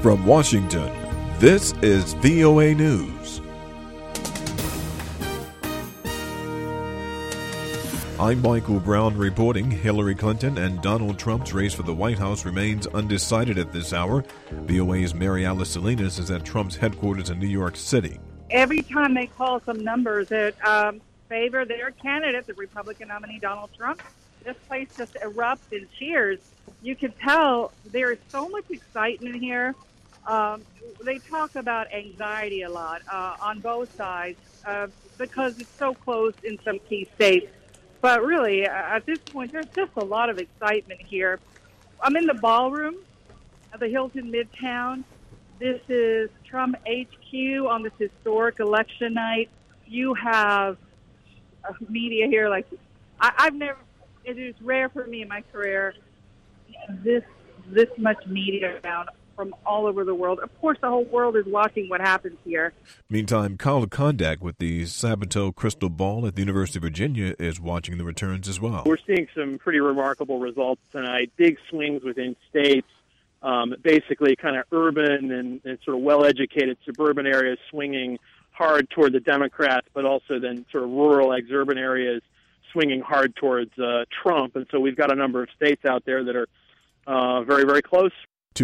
From Washington, this is VOA News. I'm Michael Brown reporting. Hillary Clinton and Donald Trump's race for the White House remains undecided at this hour. VOA's Mary Alice Salinas is at Trump's headquarters in New York City. Every time they call some numbers that favor their candidate, the Republican nominee Donald Trump, this place just erupts in cheers. You can tell there is so much excitement here. They talk about anxiety a lot on both sides because it's so close in some key states. But really, at this point, there's just a lot of excitement here. I'm in the ballroom of the Hilton Midtown. This is Trump HQ on this historic election night. You have media here like I've never. It is rare for me in my career. This much media around from all over the world. Of course, the whole world is watching what happens here. Meantime, Kyle Kondak with the Sabato Crystal Ball at the University of Virginia is watching the returns as well. We're seeing some pretty remarkable results tonight. Big swings within states, basically kind of urban and sort of well-educated suburban areas swinging hard toward the Democrats, but also then sort of rural exurban areas swinging hard towards Trump. And so we've got a number of states out there that are very, very close.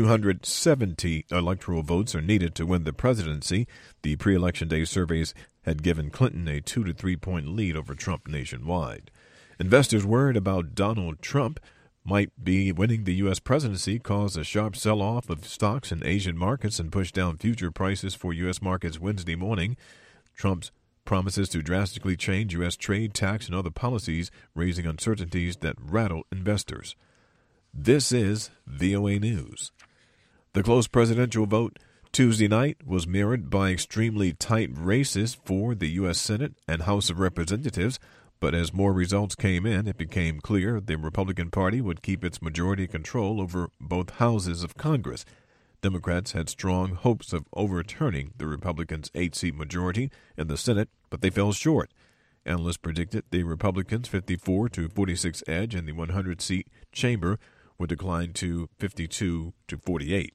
270 electoral votes are needed to win the presidency. The pre-election day surveys had given Clinton a 2 to 3 point lead over Trump nationwide. Investors worried about Donald Trump might be winning the U.S. presidency caused a sharp sell-off of stocks in Asian markets and pushed down future prices for U.S. markets Wednesday morning. Trump's promises to drastically change U.S. trade, tax, and other policies, raising uncertainties that rattle investors. This is VOA News. The close presidential vote Tuesday night was mirrored by extremely tight races for the U.S. Senate and House of Representatives, but as more results came in, it became clear the Republican Party would keep its majority control over both houses of Congress. Democrats had strong hopes of overturning the Republicans' 8-seat majority in the Senate, but they fell short. Analysts predicted the Republicans' 54 to 46 edge in the 100-seat chamber would decline to 52 to 48.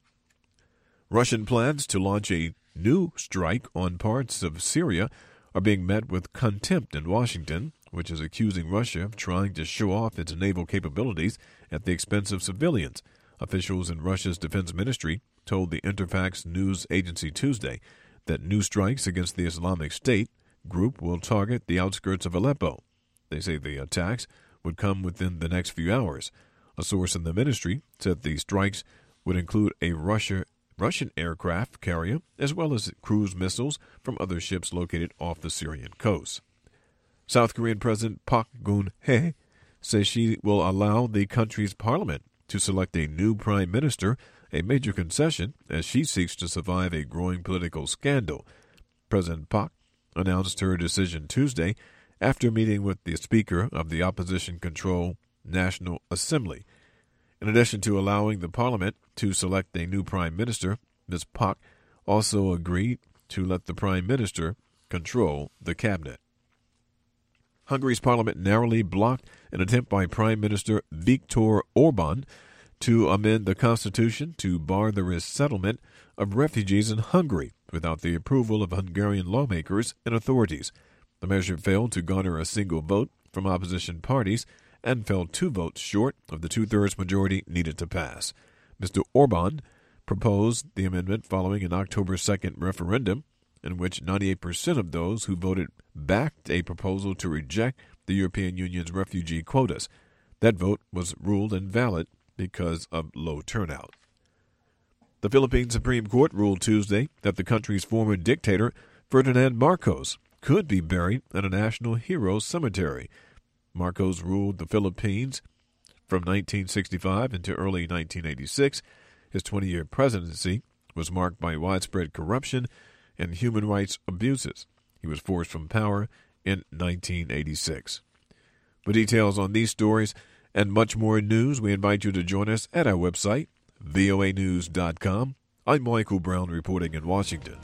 Russian plans to launch a new strike on parts of Syria are being met with contempt in Washington, which is accusing Russia of trying to show off its naval capabilities at the expense of civilians. Officials in Russia's defense ministry told the Interfax news agency Tuesday that new strikes against the Islamic State group will target the outskirts of Aleppo. They say the attacks would come within the next few hours. A source in the ministry said the strikes would include a Russian aircraft carrier as well as cruise missiles from other ships located off the Syrian coast. South Korean President Park Geun-hye says she will allow the country's parliament to select a new prime minister, a major concession as she seeks to survive a growing political scandal. President Park announced her decision Tuesday after meeting with the Speaker of the opposition-controlled National Assembly. In addition to allowing the parliament to select a new prime minister, Ms. Park also agreed to let the prime minister control the cabinet. Hungary's parliament narrowly blocked an attempt by Prime Minister Viktor Orban to amend the constitution to bar the resettlement of refugees in Hungary without the approval of Hungarian lawmakers and authorities. The measure failed to garner a single vote from opposition parties and fell 2 votes short of the 2/3 majority needed to pass. Mr. Orban proposed the amendment following an October 2nd referendum in which 98% of those who voted backed a proposal to reject the European Union's refugee quotas. That vote was ruled invalid because of low turnout. The Philippine Supreme Court ruled Tuesday that the country's former dictator, Ferdinand Marcos, could be buried at a national heroes cemetery. Marcos ruled the Philippines from 1965 into early 1986. His 20-year presidency was marked by widespread corruption and human rights abuses. He was forced from power in 1986. For details on these stories and much more news, we invite you to join us at our website, voanews.com. I'm Michael Brown reporting in Washington.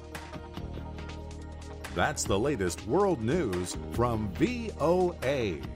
That's the latest world news from VOA.